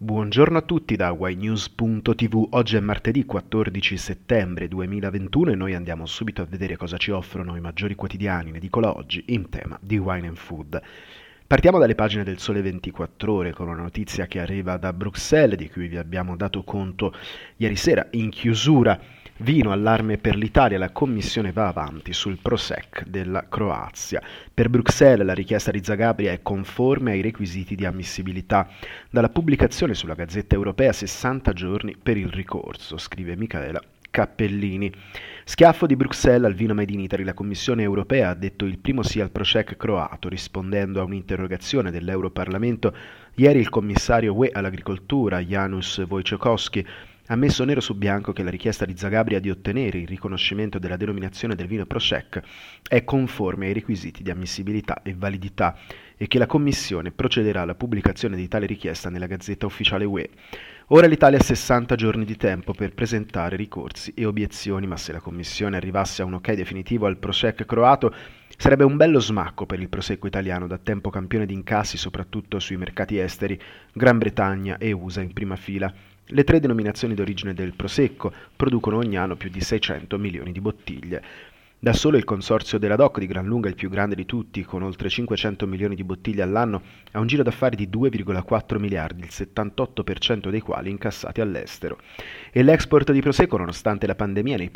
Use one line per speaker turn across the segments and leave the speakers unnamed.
Buongiorno a tutti da ynews.tv. Oggi è martedì 14 settembre 2021 e noi andiamo subito a vedere cosa ci offrono i maggiori quotidiani in edicola oggi in tema di wine and food. Partiamo dalle pagine del Sole 24 Ore con una notizia che arriva da Bruxelles, di cui vi abbiamo dato conto ieri sera in chiusura. Vino, allarme per l'Italia, la Commissione va avanti sul Prosec della Croazia. Per Bruxelles la richiesta di Zagabria è conforme ai requisiti di ammissibilità. Dalla pubblicazione sulla Gazzetta Europea 60 giorni per il ricorso, scrive Michaela Cappellini. Schiaffo di Bruxelles al vino Made in Italy. La Commissione europea ha detto il primo sì al Prosec croato, rispondendo a un'interrogazione dell'Europarlamento. Ieri il commissario UE all'agricoltura, Janusz Wojciechowski, ha messo nero su bianco che la richiesta di Zagabria di ottenere il riconoscimento della denominazione del vino Prosec è conforme ai requisiti di ammissibilità e validità e che la Commissione procederà alla pubblicazione di tale richiesta nella Gazzetta Ufficiale UE. Ora l'Italia ha 60 giorni di tempo per presentare ricorsi e obiezioni, ma se la Commissione arrivasse a un ok definitivo al Prosec croato, sarebbe un bello smacco per il Prosecco italiano, da tempo campione di incassi soprattutto sui mercati esteri, Gran Bretagna e USA in prima fila. Le tre denominazioni d'origine del Prosecco producono ogni anno più di 600 milioni di bottiglie. Da solo il consorzio della DOC, di gran lunga il più grande di tutti, con oltre 500 milioni di bottiglie all'anno, ha un giro d'affari di 2,4 miliardi, il 78% dei quali incassati all'estero. E l'export di Prosecco, nonostante la pandemia, nei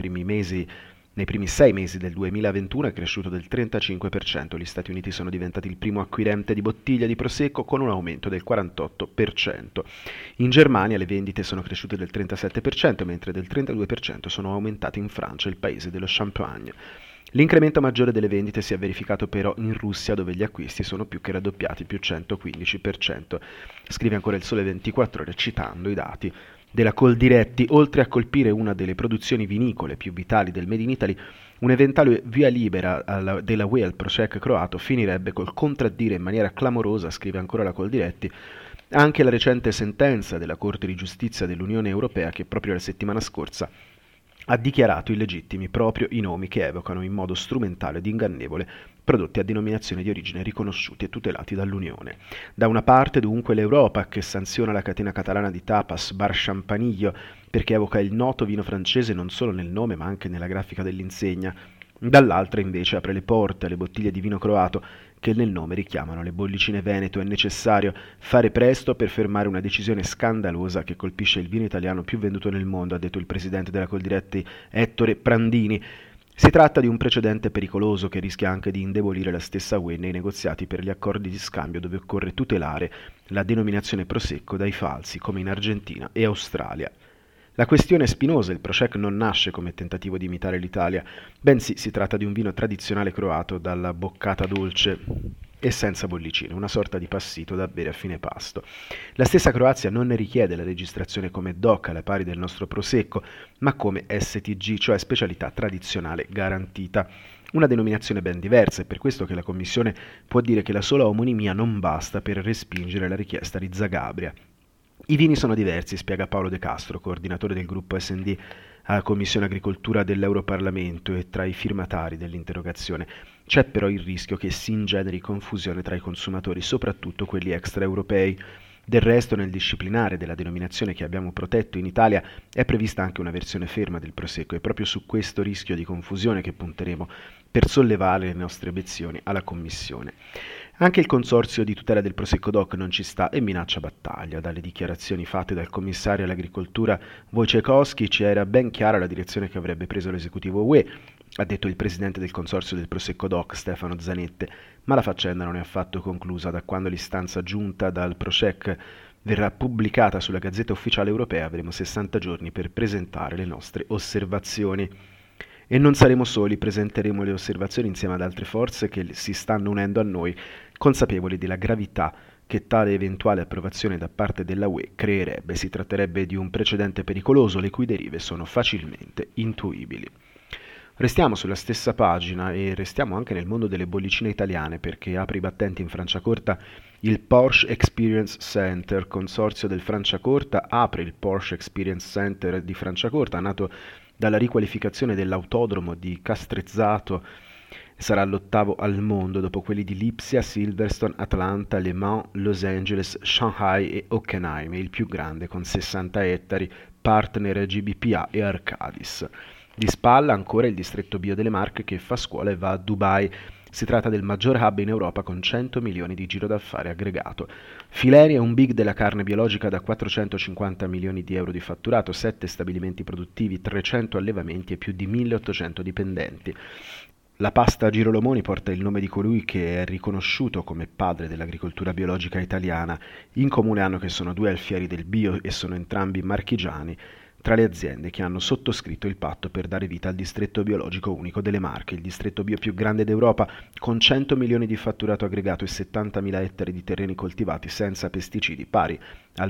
primi 6 mesi del 2021 è cresciuto del 35%. Gli Stati Uniti sono diventati il primo acquirente di bottiglie di Prosecco con un aumento del 48%. In Germania le vendite sono cresciute del 37%, mentre del 32% sono aumentate in Francia, il paese dello champagne. L'incremento maggiore delle vendite si è verificato però in Russia, dove gli acquisti sono più che raddoppiati, più 115%. Scrive ancora il Sole 24 Ore citando i dati della Coldiretti. Oltre a colpire una delle produzioni vinicole più vitali del Made in Italy, un eventuale via libera della UE al Prosec croato finirebbe col contraddire in maniera clamorosa, scrive ancora la Coldiretti, anche la recente sentenza della Corte di Giustizia dell'Unione Europea, che proprio la settimana scorsa ha dichiarato illegittimi proprio i nomi che evocano in modo strumentale ed ingannevole prodotti a denominazione di origine riconosciuti e tutelati dall'Unione. Da una parte dunque l'Europa, che sanziona la catena catalana di tapas Bar Champaniglio perché evoca il noto vino francese non solo nel nome ma anche nella grafica dell'insegna. Dall'altra invece apre le porte alle bottiglie di vino croato che nel nome richiamano le bollicine Veneto. È necessario fare presto per fermare una decisione scandalosa che colpisce il vino italiano più venduto nel mondo, ha detto il presidente della Coldiretti Ettore Prandini. Si tratta di un precedente pericoloso che rischia anche di indebolire la stessa UE nei negoziati per gli accordi di scambio, dove occorre tutelare la denominazione Prosecco dai falsi, come in Argentina e Australia. La questione è spinosa. Il Prosec non nasce come tentativo di imitare l'Italia, bensì si tratta di un vino tradizionale croato dalla boccata dolce e senza bollicine, una sorta di passito da bere a fine pasto. La stessa Croazia non ne richiede la registrazione come DOC alla pari del nostro Prosecco, ma come STG, cioè specialità tradizionale garantita. Una denominazione ben diversa, è per questo che la Commissione può dire che la sola omonimia non basta per respingere la richiesta di Zagabria. I vini sono diversi, spiega Paolo De Castro, coordinatore del gruppo SD alla Commissione Agricoltura dell'Europarlamento e tra i firmatari dell'interrogazione. C'è però il rischio che si ingeneri confusione tra i consumatori, soprattutto quelli extraeuropei. Del resto, nel disciplinare della denominazione che abbiamo protetto in Italia è prevista anche una versione ferma del Prosecco. È proprio su questo rischio di confusione che punteremo per sollevare le nostre obiezioni alla Commissione. Anche il consorzio di tutela del Prosecco DOC non ci sta e minaccia battaglia. Dalle dichiarazioni fatte dal commissario all'agricoltura Wojciechowski ci era ben chiara la direzione che avrebbe preso l'esecutivo UE, ha detto il presidente del consorzio del Prosecco DOC Stefano Zanette, ma la faccenda non è affatto conclusa. Da quando l'istanza giunta dal Prosec verrà pubblicata sulla Gazzetta Ufficiale Europea avremo 60 giorni per presentare le nostre osservazioni. E non saremo soli, presenteremo le osservazioni insieme ad altre forze che si stanno unendo a noi, consapevoli della gravità che tale eventuale approvazione da parte della UE creerebbe. Si tratterebbe di un precedente pericoloso, le cui derive sono facilmente intuibili. Restiamo sulla stessa pagina e restiamo anche nel mondo delle bollicine italiane, perché apre i battenti in Franciacorta il Porsche Experience Center. Consorzio del Franciacorta apre il Porsche Experience Center di Franciacorta, nato dalla riqualificazione dell'autodromo di Castrezzato Sarà l'8º al mondo dopo quelli di Lipsia, Silverstone, Atlanta, Le Mans, Los Angeles, Shanghai e Hockenheim, e il più grande con 60 ettari, partner GBPA e Arcadis. Di spalla ancora il distretto bio delle Marche che fa scuola e va a Dubai. Si tratta del maggior hub in Europa con 100 milioni di giro d'affari aggregato. Fileri è un big della carne biologica da 450 milioni di euro di fatturato, 7 stabilimenti produttivi, 300 allevamenti e più di 1800 dipendenti. La pasta Girolomoni porta il nome di colui che è riconosciuto come padre dell'agricoltura biologica italiana. In comune hanno che sono due alfieri del bio e sono entrambi marchigiani, tra le aziende che hanno sottoscritto il patto per dare vita al distretto biologico unico delle Marche, il distretto bio più grande d'Europa, con 100 milioni di fatturato aggregato e 70.000 ettari di terreni coltivati senza pesticidi, pari al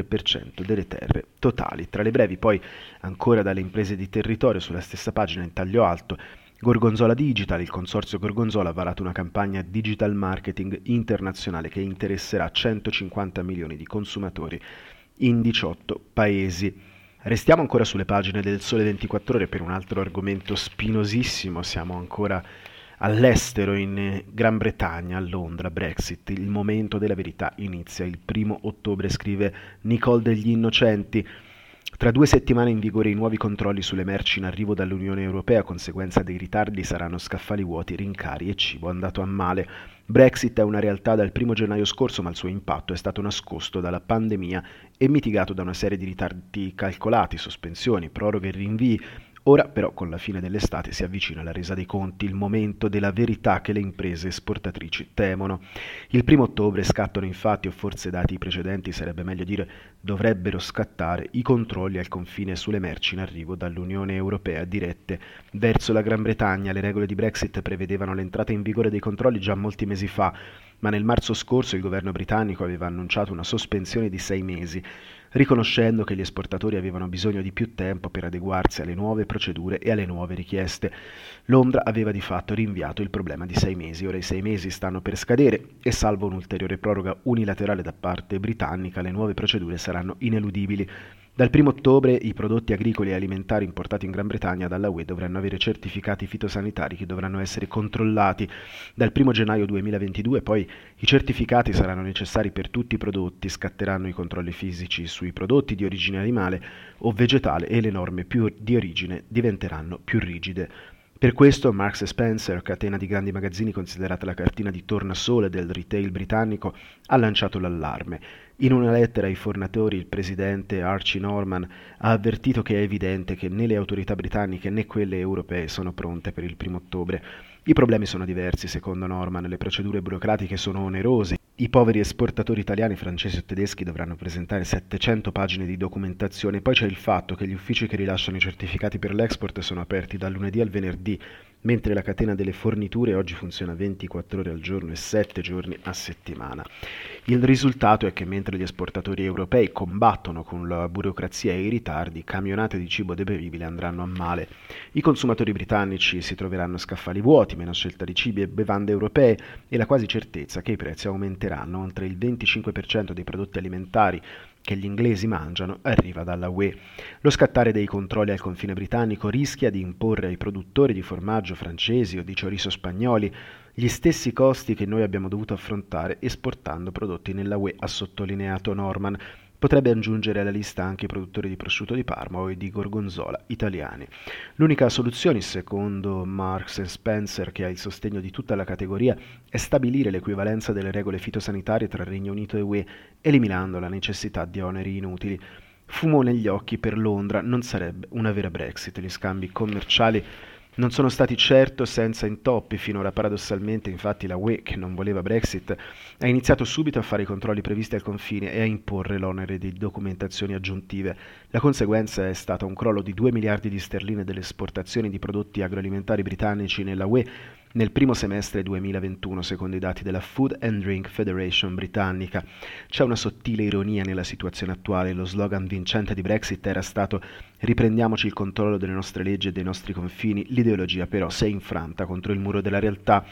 23% delle terre totali. Tra le brevi poi, ancora dalle imprese di territorio, sulla stessa pagina in taglio alto, Gorgonzola Digital, il consorzio Gorgonzola ha varato una campagna digital marketing internazionale che interesserà 150 milioni di consumatori in 18 paesi. Restiamo ancora sulle pagine del Sole 24 Ore per un altro argomento spinosissimo. Siamo ancora all'estero, in Gran Bretagna, a Londra. Brexit, il momento della verità inizia il 1° ottobre, scrive Nicole degli Innocenti. Tra 2 settimane in vigore i nuovi controlli sulle merci in arrivo dall'Unione Europea. A conseguenza dei ritardi saranno scaffali vuoti, rincari e cibo andato a male. Brexit è una realtà dal 1° gennaio scorso, ma il suo impatto è stato nascosto dalla pandemia e mitigato da una serie di ritardi calcolati, sospensioni, proroghe e rinvii. Ora però con la fine dell'estate si avvicina la resa dei conti, il momento della verità che le imprese esportatrici temono. Il 1° ottobre scattano infatti, o forse dati i precedenti sarebbe meglio dire dovrebbero scattare, i controlli al confine sulle merci in arrivo dall'Unione Europea dirette verso la Gran Bretagna. Le regole di Brexit prevedevano l'entrata in vigore dei controlli già molti mesi fa, ma nel marzo scorso il governo britannico aveva annunciato una sospensione di 6 mesi, riconoscendo che gli esportatori avevano bisogno di più tempo per adeguarsi alle nuove procedure e alle nuove richieste. Londra aveva di fatto rinviato il problema di 6 mesi, ora i 6 mesi stanno per scadere e salvo un'ulteriore proroga unilaterale da parte britannica, le nuove procedure saranno ineludibili. Dal 1° ottobre i prodotti agricoli e alimentari importati in Gran Bretagna dalla UE dovranno avere certificati fitosanitari che dovranno essere controllati. Dal 1° gennaio 2022 poi i certificati saranno necessari per tutti i prodotti, scatteranno i controlli fisici sui prodotti di origine animale o vegetale e le norme di origine diventeranno più rigide. Per questo Marks & Spencer, catena di grandi magazzini considerata la cartina di tornasole del retail britannico, ha lanciato l'allarme. In una lettera ai fornitori il presidente Archie Norman ha avvertito che è evidente che né le autorità britanniche né quelle europee sono pronte per il 1° ottobre. I problemi sono diversi, secondo Norman, le procedure burocratiche sono onerose. I poveri esportatori italiani, francesi o tedeschi dovranno presentare 700 pagine di documentazione. Poi c'è il fatto che gli uffici che rilasciano i certificati per l'export sono aperti dal lunedì al venerdì, mentre la catena delle forniture oggi funziona 24 ore al giorno e 7 giorni a settimana. Il risultato è che mentre gli esportatori europei combattono con la burocrazia e i ritardi, camionate di cibo deperibile andranno a male. I consumatori britannici si troveranno scaffali vuoti, meno scelta di cibi e bevande europee e la quasi certezza che i prezzi aumenteranno. Oltre il 25% dei prodotti alimentari che gli inglesi mangiano arriva dalla UE. Lo scattare dei controlli al confine britannico rischia di imporre ai produttori di formaggio francesi o di chorizo spagnoli gli stessi costi che noi abbiamo dovuto affrontare esportando prodotti nella UE, ha sottolineato Norman. Potrebbe aggiungere alla lista anche i produttori di prosciutto di Parma o di gorgonzola italiani. L'unica soluzione, secondo Marks & Spencer, che ha il sostegno di tutta la categoria, è stabilire l'equivalenza delle regole fitosanitarie tra Regno Unito e UE, eliminando la necessità di oneri inutili. Fumo negli occhi per Londra, non sarebbe una vera Brexit. Gli scambi commerciali non sono stati certo senza intoppi finora. Paradossalmente, infatti, la UE, che non voleva Brexit, ha iniziato subito a fare i controlli previsti al confine e a imporre l'onere di documentazioni aggiuntive. La conseguenza è stata un crollo di 2 miliardi di sterline delle esportazioni di prodotti agroalimentari britannici nella UE nel primo semestre 2021, secondo i dati della Food and Drink Federation britannica. C'è una sottile ironia nella situazione attuale. Lo slogan vincente di Brexit era stato «Riprendiamoci il controllo delle nostre leggi e dei nostri confini». L'ideologia però si è infranta contro il muro della realtà.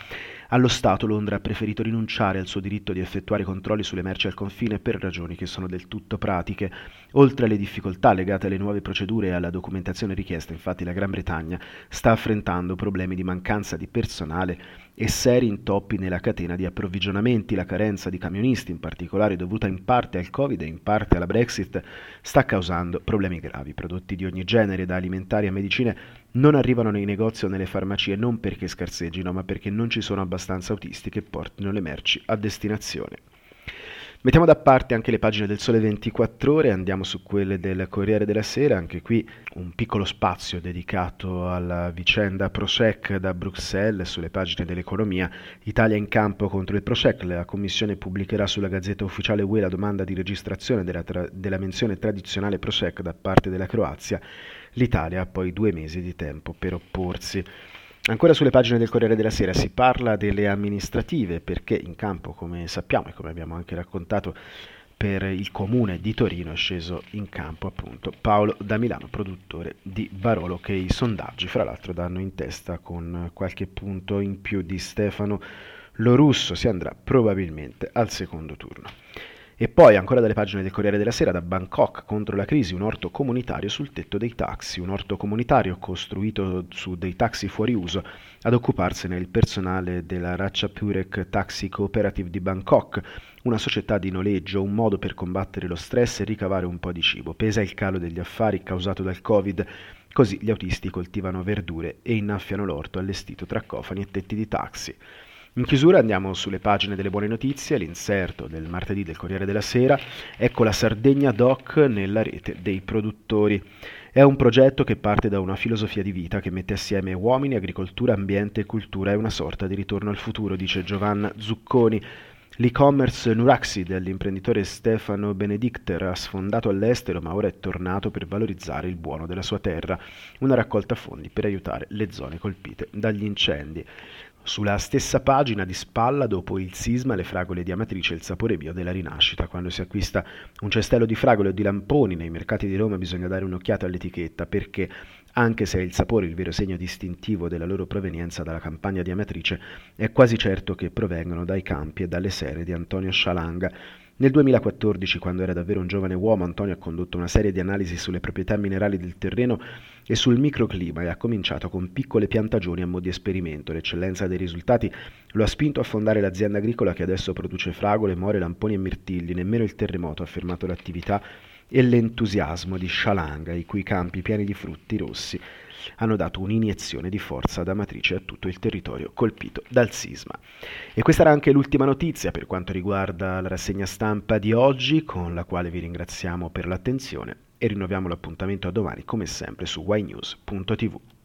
Allo Stato Londra ha preferito rinunciare al suo diritto di effettuare controlli sulle merci al confine per ragioni che sono del tutto pratiche. Oltre alle difficoltà legate alle nuove procedure e alla documentazione richiesta, infatti la Gran Bretagna sta affrontando problemi di mancanza di personale e seri intoppi nella catena di approvvigionamenti. La carenza di camionisti, in particolare dovuta in parte al Covid e in parte alla Brexit, sta causando problemi gravi. Prodotti di ogni genere, da alimentari a medicine, non arrivano nei negozi o nelle farmacie non perché scarseggino, ma perché non ci sono abbastanza autisti che portino le merci a destinazione. Mettiamo da parte anche le pagine del Sole 24 Ore, andiamo su quelle del Corriere della Sera, anche qui un piccolo spazio dedicato alla vicenda Prošek da Bruxelles. Sulle pagine dell'economia: Italia in campo contro il Prošek, la Commissione pubblicherà sulla Gazzetta Ufficiale UE la domanda di registrazione della menzione tradizionale Prošek da parte della Croazia. L'Italia ha poi 2 mesi di tempo per opporsi. Ancora sulle pagine del Corriere della Sera si parla delle amministrative, perché in campo, come sappiamo e come abbiamo anche raccontato, per il comune di Torino è sceso in campo appunto Paolo da Milano, produttore di Barolo, che i sondaggi fra l'altro danno in testa con qualche punto in più di Stefano Lorusso. Si andrà probabilmente al secondo turno. E poi ancora dalle pagine del Corriere della Sera: da Bangkok contro la crisi, un orto comunitario sul tetto dei taxi. Un orto comunitario costruito su dei taxi fuori uso. Ad occuparsene il personale della Ratchapurek Taxi Cooperative di Bangkok, una società di noleggio, un modo per combattere lo stress e ricavare un po' di cibo. Pesa il calo degli affari causato dal Covid, così gli autisti coltivano verdure e innaffiano l'orto allestito tra cofani e tetti di taxi. In chiusura andiamo sulle pagine delle buone notizie, l'inserto del martedì del Corriere della Sera: ecco la Sardegna Doc nella rete dei produttori. È un progetto che parte da una filosofia di vita che mette assieme uomini, agricoltura, ambiente e cultura. È una sorta di ritorno al futuro, dice Giovanna Zucconi. L'e-commerce Nuraxi dell'imprenditore Stefano Benedicter ha sfondato all'estero, ma ora è tornato per valorizzare il buono della sua terra. Una raccolta fondi per aiutare le zone colpite dagli incendi. Sulla stessa pagina, di spalla, dopo il sisma, le fragole di Amatrice, il sapore bio della rinascita. Quando si acquista un cestello di fragole o di lamponi nei mercati di Roma bisogna dare un'occhiata all'etichetta, perché anche se è il sapore il vero segno distintivo della loro provenienza dalla campagna di Amatrice, è quasi certo che provengono dai campi e dalle serre di Antonio Scialanga. Nel 2014, quando era davvero un giovane uomo, Antonio ha condotto una serie di analisi sulle proprietà minerali del terreno e sul microclima, e ha cominciato con piccole piantagioni a mo' di esperimento. L'eccellenza dei risultati lo ha spinto a fondare l'azienda agricola che adesso produce fragole, more, lamponi e mirtilli. Nemmeno il terremoto ha fermato l'attività e l'entusiasmo di Scialanga, i cui campi pieni di frutti rossi hanno dato un'iniezione di forza ad Amatrice e a tutto il territorio colpito dal sisma. E questa era anche l'ultima notizia per quanto riguarda la rassegna stampa di oggi, con la quale vi ringraziamo per l'attenzione e rinnoviamo l'appuntamento a domani come sempre su ynews.tv.